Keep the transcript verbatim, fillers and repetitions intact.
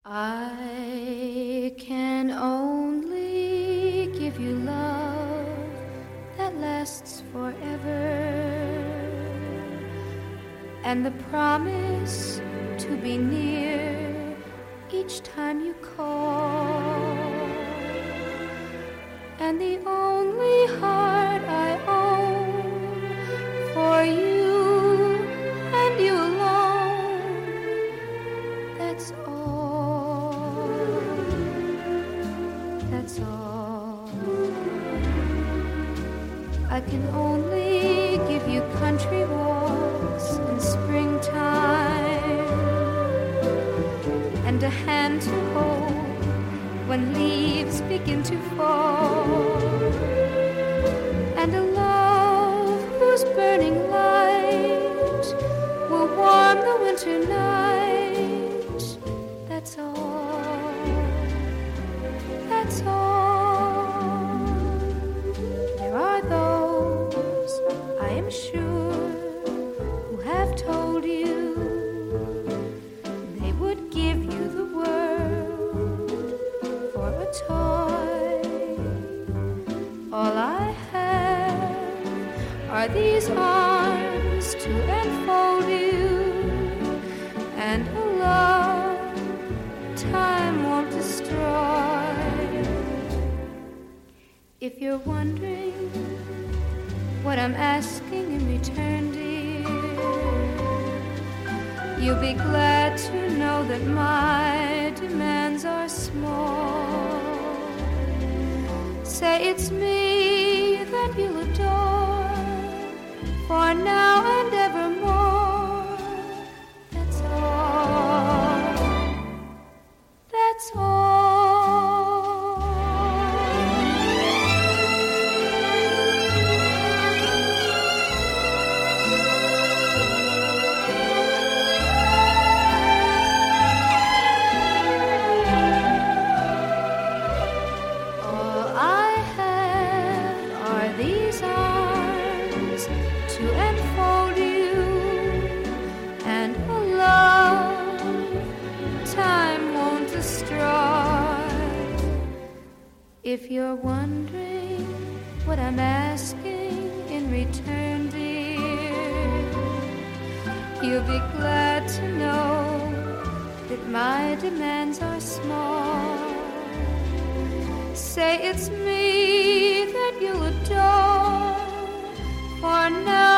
I can only give you love that lasts forever, and the promise to be near each time you call, and the only heart I own for you and you alone. That's all. That's all. I can only give you country walks in springtime, and a hand to hold when leaves begin to fall, and a love whose burning light will warm the winter night. That's all. That's all. There are those, I am sure, who have told you they would give you the world for a toy. All I have are these arms to enfold you, and a love time won't destroy. If you're wondering what I'm asking in return, dear, you'll be glad to know that my demands are small. Say it's me that you'll adore for now and evermore. That's all. That's all. All I have are these arms to enfold you, and a love time won't destroy. If you're wondering what I'm asking in return, dear, you'll be glad to know that my demands are small. Say it's me that you'll adore for now